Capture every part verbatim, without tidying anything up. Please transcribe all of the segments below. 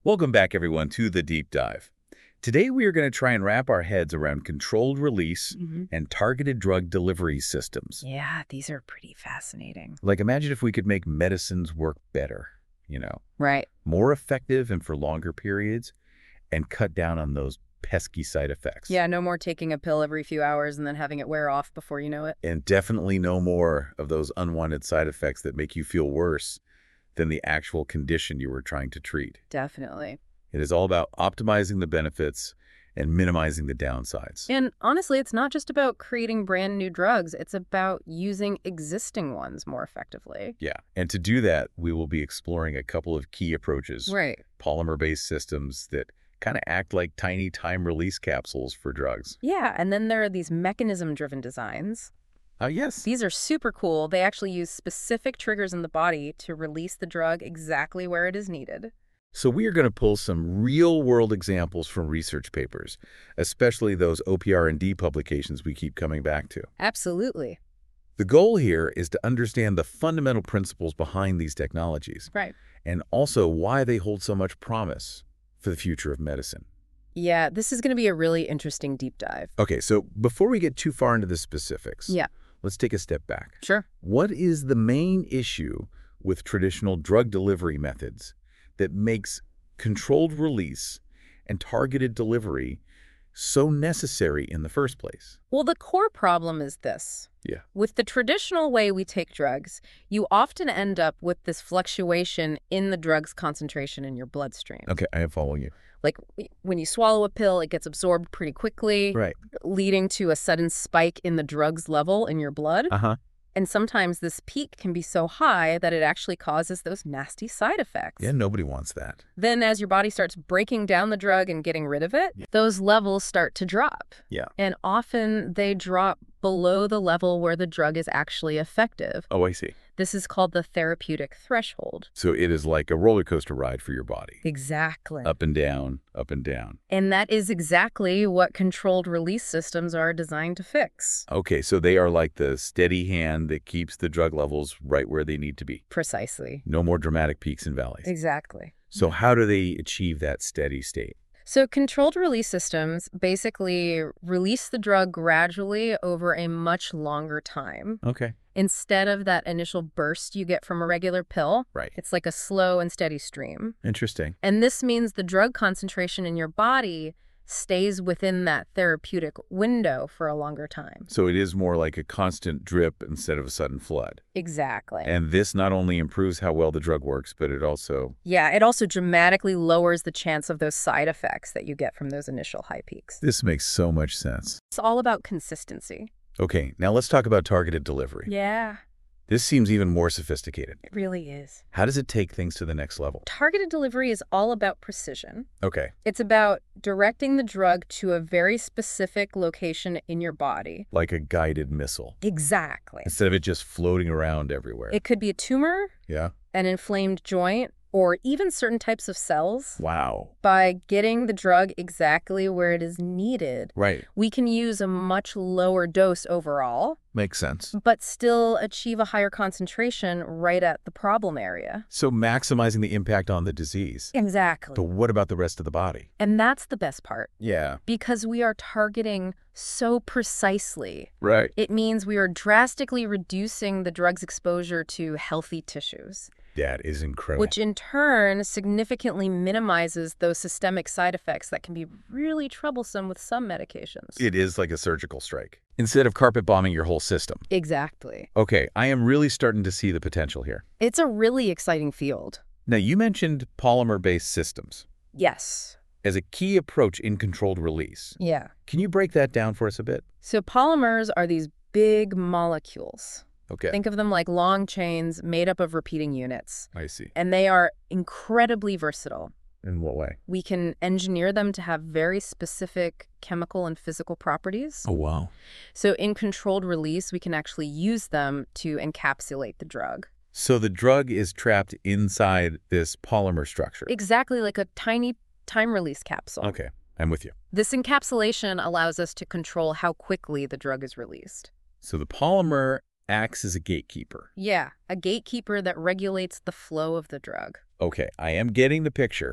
Welcome back, everyone, to The Deep Dive. Today, we are going to try and wrap our heads around controlled release hmm and targeted drug delivery systems. Yeah, these are pretty fascinating. Like, imagine if we could make medicines work better, you know, Right. more effective and for longer periods, and cut down on those pesky side effects. Yeah, no more taking a pill every few hours and then having it wear off before you know it. And definitely no more of those unwanted side effects that make you feel worse than the actual condition you were trying to treat. Definitely. It is all about optimizing the benefits and minimizing the downsides. And honestly, it's not just about creating brand new drugs. It's about using existing ones more effectively. Yeah, and to do that, we will be exploring a couple of key approaches, Right. polymer-based systems that kind of act like tiny time-release capsules for drugs. Yeah, and then there are these mechanism-driven designs. Ah, yes. These are super cool. They actually use specific triggers in the body to release the drug exactly where it is needed. So we are going to pull some real-world examples from research papers, especially those O P R and D publications we keep coming back to. Absolutely. The goal here is to understand the fundamental principles behind these technologies, Right. and also why they hold so much promise for the future of medicine. Yeah, this is going to be a really interesting deep dive. Okay, so before we get too far into the specifics, Yeah. let's take a step back. Sure. What is the main issue with traditional drug delivery methods that makes controlled release and targeted delivery so necessary in the first place? Well, the core problem is this. Yeah. With the traditional way we take drugs, you often end up with this fluctuation in the drug's concentration in your bloodstream. Okay, I am following you. Like w- when you swallow a pill, it gets absorbed pretty quickly, Right. leading to a sudden spike in the drug's level in your blood. Uh-huh. And sometimes this peak can be so high that it actually causes those nasty side effects. Yeah, nobody wants that. Then as your body starts breaking down the drug and getting rid of it, Yeah. those levels start to drop. Yeah. And often they drop below the level where the drug is actually effective. Oh, I see. This is called the therapeutic threshold. So it is like a roller coaster ride for your body. Exactly. Up and down, up and down. And that is exactly what controlled release systems are designed to fix. Okay, so they are like the steady hand that keeps the drug levels right where they need to be. Precisely. No more dramatic peaks and valleys. Exactly. So how do they achieve that steady state? So controlled release systems basically release the drug gradually over a much longer time. Okay. Instead of that initial burst you get from a regular pill, Right. it's like a slow and steady stream. Interesting. And this means the drug concentration in your body stays within that therapeutic window for a longer time. So it is more like a constant drip instead of a sudden flood. Exactly. And this not only improves how well the drug works, but it also... Yeah, it also dramatically lowers the chance of those side effects that you get from those initial high peaks. This makes so much sense. It's all about consistency. Okay, now let's talk about targeted delivery. Yeah, This seems even more sophisticated. it really is. How does it take things to the next level? Targeted delivery is all about precision. Okay, It's about directing the drug to a very specific location in your body. like a guided missile, Exactly. instead of it just floating around everywhere. It could be a tumor, Yeah? an inflamed joint, or even certain types of cells. Wow. By getting the drug exactly where it is needed, Right. we can use a much lower dose overall, Makes sense. but still achieve a higher concentration right at the problem area. So maximizing the impact on the disease. Exactly. But what about the rest of the body? And that's the best part, Yeah. because we are targeting so precisely. Right. It means we are drastically reducing the drug's exposure to healthy tissues, That is incredible. which in turn significantly minimizes those systemic side effects that can be really troublesome with some medications. It is like a surgical strike. Instead of carpet bombing your whole system. Exactly. Okay, I am really starting to see the potential here. It's a really exciting field. Now, you mentioned polymer-based systems Yes. as a key approach in controlled release. Yeah. Can you break that down for us a bit? So polymers are these big molecules. Okay, Think of them like long chains made up of repeating units. I see. And they are incredibly versatile. In what way? We can engineer them to have very specific chemical and physical properties. Oh, wow. So in controlled release, we can actually use them to encapsulate the drug. So the drug is trapped inside this polymer structure. Exactly like a tiny time-release capsule. Okay, I'm with you. This encapsulation allows us to control how quickly the drug is released. So the polymer acts as a gatekeeper. Yeah, a gatekeeper that regulates the flow of the drug. Okay, I am getting the picture. Yeah.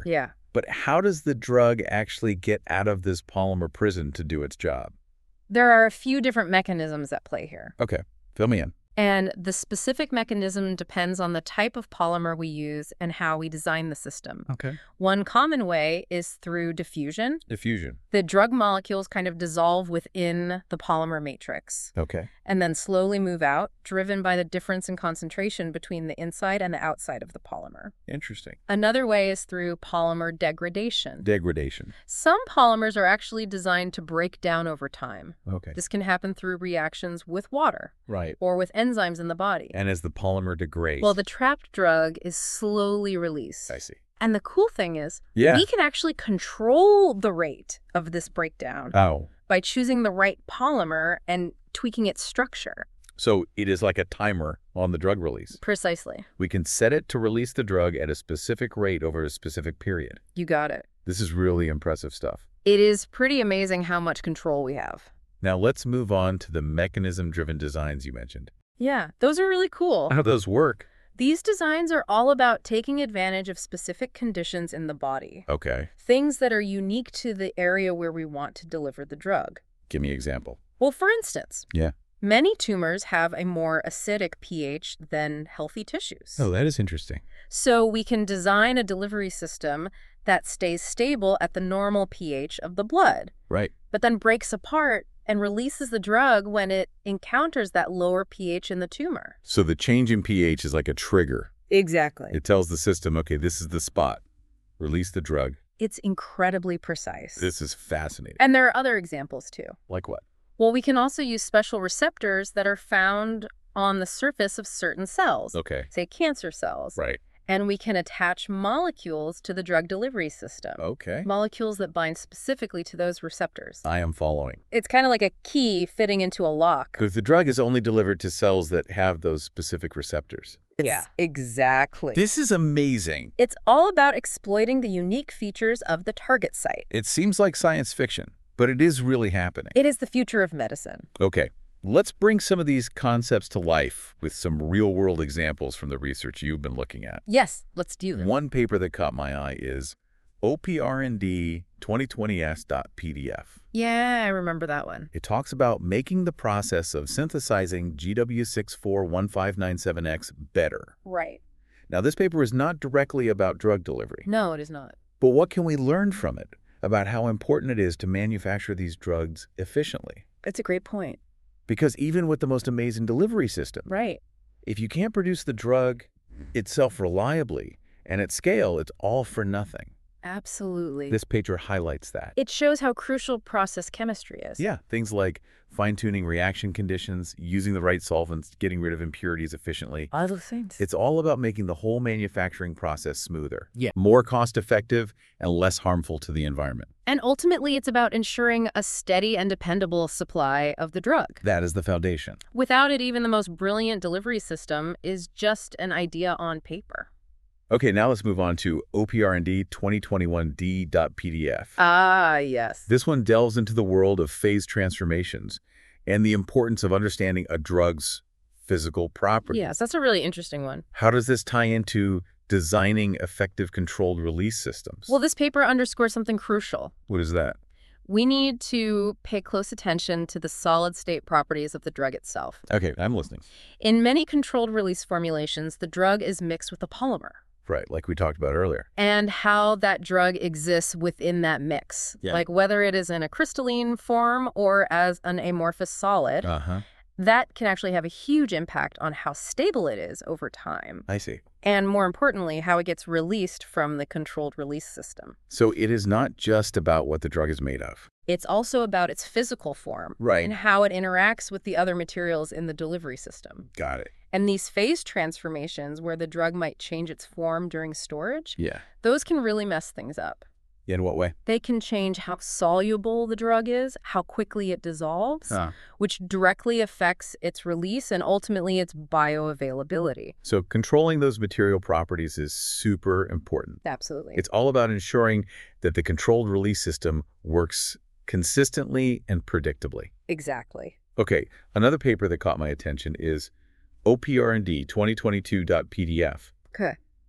But how does the drug actually get out of this polymer prison to do its job? There are a few different mechanisms at play here. Okay, fill me in. And the specific mechanism depends on the type of polymer we use and how we design the system. Okay. One common way is through diffusion. Diffusion. The drug molecules kind of dissolve within the polymer matrix Okay. and then slowly move out, driven by the difference in concentration between the inside and the outside of the polymer. Interesting. Another way is through polymer degradation. Degradation. Some polymers are actually designed to break down over time. Okay. This can happen through reactions with water Right. or with enzymes in the body. And as the polymer degrades. Well, the trapped drug is slowly released. I see. And the cool thing is, Yeah. we can actually control the rate of this breakdown Oh. by choosing the right polymer and tweaking its structure. So it is like a timer on the drug release. Precisely. We can set it to release the drug at a specific rate over a specific period. You got it. This is really impressive stuff. It is pretty amazing how much control we have. Now let's move on to the mechanism-driven designs you mentioned. Yeah, those are really cool. How do those work? These designs are all about taking advantage of specific conditions in the body. Okay. Things that are unique to the area where we want to deliver the drug. Give me an example. Well, for instance, Yeah. many tumors have a more acidic pH than healthy tissues. Oh, that is interesting. So we can design a delivery system that stays stable at the normal pH of the blood, Right. but then breaks apart and releases the drug when it encounters that lower pH in the tumor. So the change in pH is like a trigger. Exactly. It tells the system, okay, this is the spot. Release the drug. It's incredibly precise. This is fascinating. And there are other examples too. Like what? Well, we can also use special receptors that are found on the surface of certain cells, Okay. say cancer cells. Right. And we can attach molecules to the drug delivery system. Okay. Molecules that bind specifically to those receptors. I am following. It's kind of like a key fitting into a lock. Because the drug is only delivered to cells that have those specific receptors. Yeah, exactly. This is amazing. It's all about exploiting the unique features of the target site. It seems like science fiction, but it is really happening. It is the future of medicine. Okay. Let's bring some of these concepts to life with some real-world examples from the research you've been looking at. Yes, let's do this. One paper that caught my eye is O P R N D twenty twenty S dot P D F. Yeah, I remember that one. It talks about making the process of synthesizing G W six four one five nine seven X better. Right. Now, this paper is not directly about drug delivery. No, it is not. But what can we learn from it about how important it is to manufacture these drugs efficiently? It's a great point. Because even with the most amazing delivery system, Right. if you can't produce the drug itself reliably and at scale, it's all for nothing. Absolutely. This paper highlights that. It shows how crucial process chemistry is. Yeah, things like fine-tuning reaction conditions, using the right solvents, getting rid of impurities efficiently. All those things. It's all about making the whole manufacturing process smoother, Yeah. more cost-effective, and less harmful to the environment. And ultimately, it's about ensuring a steady and dependable supply of the drug. That is the foundation. Without it, even the most brilliant delivery system is just an idea on paper. Okay, now let's move on to O P R N D twenty twenty-one D dot P D F. Ah, yes. This one delves into the world of phase transformations and the importance of understanding a drug's physical properties. Yes, that's a really interesting one. How does this tie into designing effective controlled release systems? Well, this paper underscores something crucial. What is that? We need to pay close attention to the solid-state properties of the drug itself. Okay, I'm listening. In many controlled release formulations, the drug is mixed with a polymer. Right, like we talked about earlier. And how that drug exists within that mix. Yeah. Like whether it is in a crystalline form or as an amorphous solid, Uh-huh. that can actually have a huge impact on how stable it is over time. I see. And more importantly, how it gets released from the controlled release system. So it is not just about what the drug is made of. It's also about its physical form Right. and how it interacts with the other materials in the delivery system. Got it. And these phase transformations, where the drug might change its form during storage, Yeah. those can really mess things up. In what way? They can change how soluble the drug is, how quickly it dissolves, Huh. which directly affects its release and ultimately its bioavailability. So controlling those material properties is super important. Absolutely. It's all about ensuring that the controlled release system works consistently and predictably. Exactly. Okay, another paper that caught my attention is O P R N D twenty twenty-two dot P D F. Okay.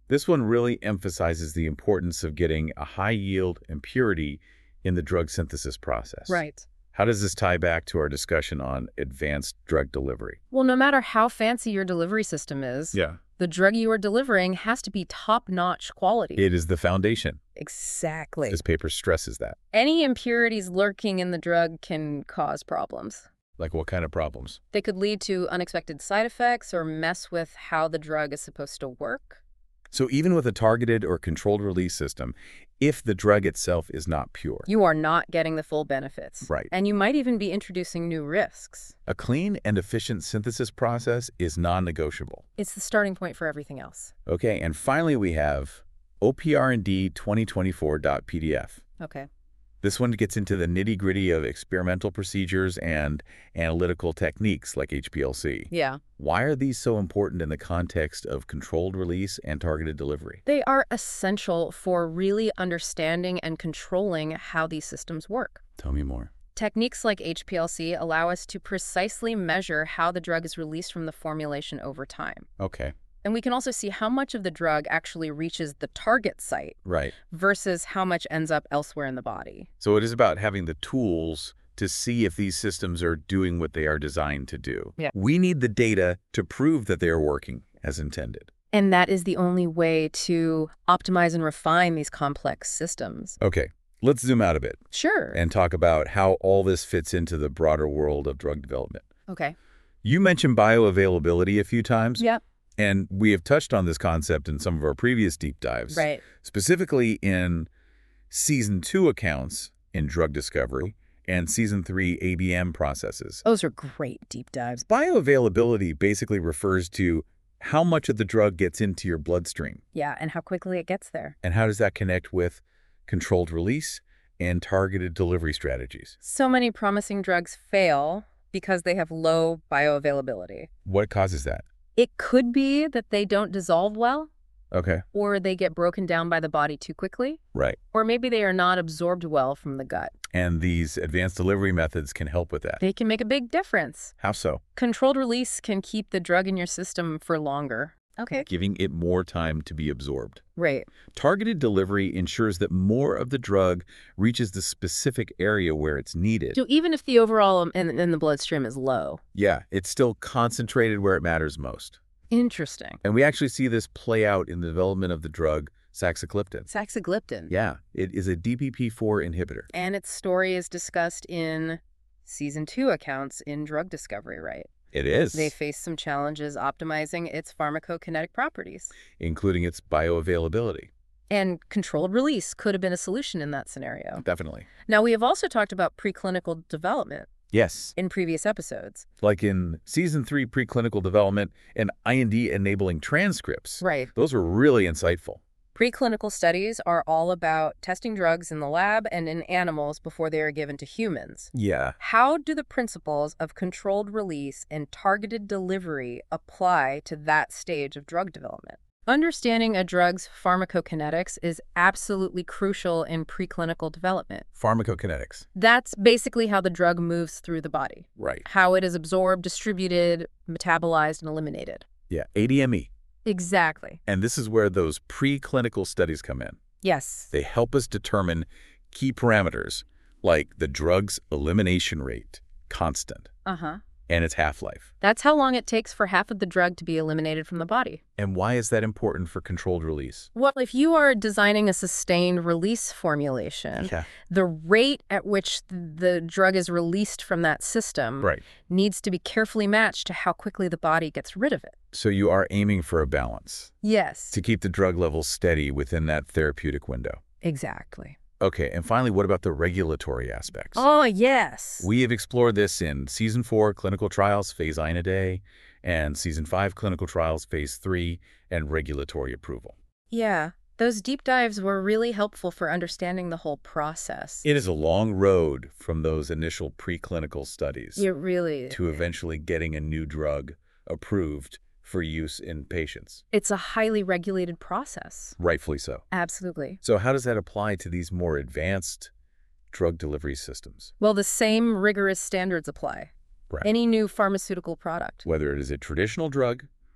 This one really emphasizes the importance of getting a high yield and purity in the drug synthesis process. Right. How does this tie back to our discussion on advanced drug delivery? Well, no matter how fancy your delivery system is, Yeah. the drug you are delivering has to be top-notch quality. It is the foundation. Exactly. This paper stresses that. Any impurities lurking in the drug can cause problems. Like what kind of problems? They could lead to unexpected side effects or mess with how the drug is supposed to work. So even with a targeted or controlled release system, if the drug itself is not pure, You are not getting the full benefits. Right. And you might even be introducing new risks. a clean and efficient synthesis process is non-negotiable. It's the starting point for everything else. Okay, and finally we have O P R and D twenty twenty-four dot P D F. Okay. This one gets into the nitty-gritty of experimental procedures and analytical techniques like H P L C. Yeah. Why are these so important in the context of controlled release and targeted delivery? They are essential for really understanding and controlling how these systems work. Tell me more. Techniques like H P L C allow us to precisely measure how the drug is released from the formulation over time. Okay, And we can also see how much of the drug actually reaches the target site right. versus how much ends up elsewhere in the body. So it is about having the tools to see if these systems are doing what they are designed to do. Yeah. We need the data to prove that they are working as intended. And that is the only way to optimize and refine these complex systems. Okay, let's zoom out a bit Sure. and talk about how all this fits into the broader world of drug development. Okay. You mentioned bioavailability a few times. Yep. And we have touched on this concept in some of our previous deep dives. Right. Specifically in season two accounts in drug discovery and season three A B M processes. Those are great deep dives. Bioavailability basically refers to how much of the drug gets into your bloodstream. Yeah, and how quickly it gets there. And how does that connect with controlled release and targeted delivery strategies? So many promising drugs fail because they have low bioavailability. What causes that? It could be that they don't dissolve well, Okay, or they get broken down by the body too quickly, right. or maybe they are not absorbed well from the gut. And these advanced delivery methods can help with that. They can make a big difference. How so? Controlled release can keep the drug in your system for longer. Okay. Giving it more time to be absorbed. Right. Targeted delivery ensures that more of the drug reaches the specific area where it's needed. So even if the overall in, in the bloodstream is low. Yeah, it's still concentrated where it matters most. Interesting. And we actually see this play out in the development of the drug saxagliptin. Saxagliptin. Yeah, it is a D P P four inhibitor. And its story is discussed in season two accounts in drug discovery, right? It is, They face some challenges optimizing its pharmacokinetic properties. including its bioavailability. And controlled release could have been a solution in that scenario. Definitely. Now, we have also talked about preclinical development Yes, in previous episodes. like in season three preclinical development and I N D enabling transcripts. Right. Those were really insightful. Preclinical studies are all about testing drugs in the lab and in animals before they are given to humans. Yeah. How do the principles of controlled release and targeted delivery apply to that stage of drug development? Understanding a drug's pharmacokinetics is absolutely crucial in preclinical development. Pharmacokinetics. That's basically how the drug moves through the body, Right. how it is absorbed, distributed, metabolized, and eliminated. Yeah, A D M E. Exactly. And this is where those preclinical studies come in. Yes. They help us determine key parameters like the drug's elimination rate, constant, Uh-huh. and its half-life. That's how long it takes for half of the drug to be eliminated from the body. And why is that important for controlled release? Well, if you are designing a sustained release formulation, Yeah. the rate at which the drug is released from that system Right. needs to be carefully matched to how quickly the body gets rid of it. So you are aiming for a balance Yes. to keep the drug levels steady within that therapeutic window. Exactly. Okay, and finally, what about the regulatory aspects? Oh, yes. We have explored this in Season four Clinical Trials, Phase I N A D A, and Season five Clinical Trials, Phase three, and Regulatory Approval. Yeah. Those deep dives were really helpful for understanding the whole process. It is a long road from those initial preclinical studies It really to eventually getting a new drug approved for use in patients. It's a highly regulated process. Rightfully so. Absolutely. So how does that apply to these more advanced drug delivery systems? Well, the same rigorous standards apply. Right. Any new pharmaceutical product. Whether it is a traditional drug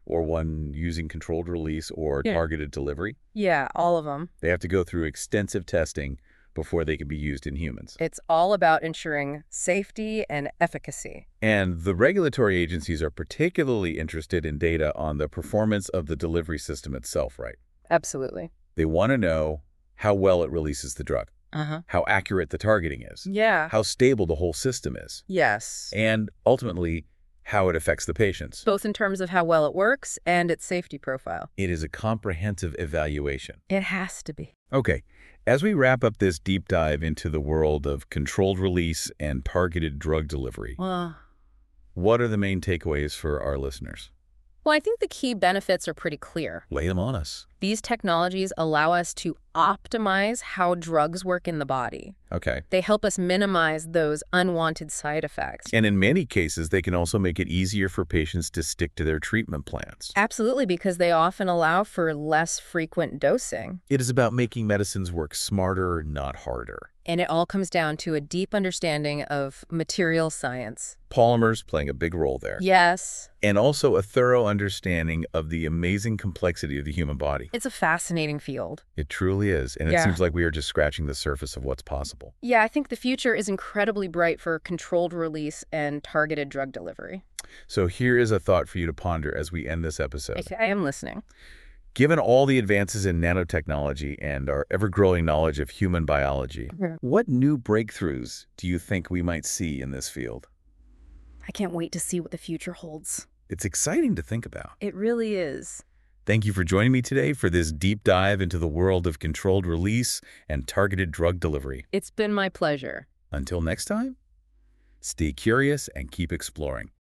or one using controlled release or Yeah. targeted delivery, Yeah, all of them. they have to go through extensive testing before they can be used in humans. It's all about ensuring safety and efficacy. And the regulatory agencies are particularly interested in data on the performance of the delivery system itself, right? Absolutely. They want to know how well it releases the drug, Uh-huh. how accurate the targeting is, Yeah. how stable the whole system is, Yes. and ultimately, how it affects the patients. Both in terms of how well it works and its safety profile. It is a comprehensive evaluation. It has to be. Okay, as we wrap up this deep dive into the world of controlled release and targeted drug delivery, Well, what are the main takeaways for our listeners? well, I think the key benefits are pretty clear. Lay them on us. These technologies allow us to optimize how drugs work in the body. Okay. They help us minimize those unwanted side effects. And in many cases, they can also make it easier for patients to stick to their treatment plans. Absolutely, because they often allow for less frequent dosing. It is about making medicines work smarter, not harder. And it all comes down to a deep understanding of material science. Polymers playing a big role there. Yes. And also a thorough understanding of the amazing complexity of the human body. It's a fascinating field. It truly is, and it Yeah. seems like we are just scratching the surface of what's possible. Yeah, I think the future is incredibly bright for controlled release and targeted drug delivery. So here is a thought for you to ponder as we end this episode. Okay, I am listening. Given all the advances in nanotechnology and our ever-growing knowledge of human biology, Yeah. what new breakthroughs do you think we might see in this field? I can't wait to see what the future holds. It's exciting to think about. It really is. Thank you for joining me today for this deep dive into the world of controlled release and targeted drug delivery. It's been my pleasure. Until next time, stay curious and keep exploring.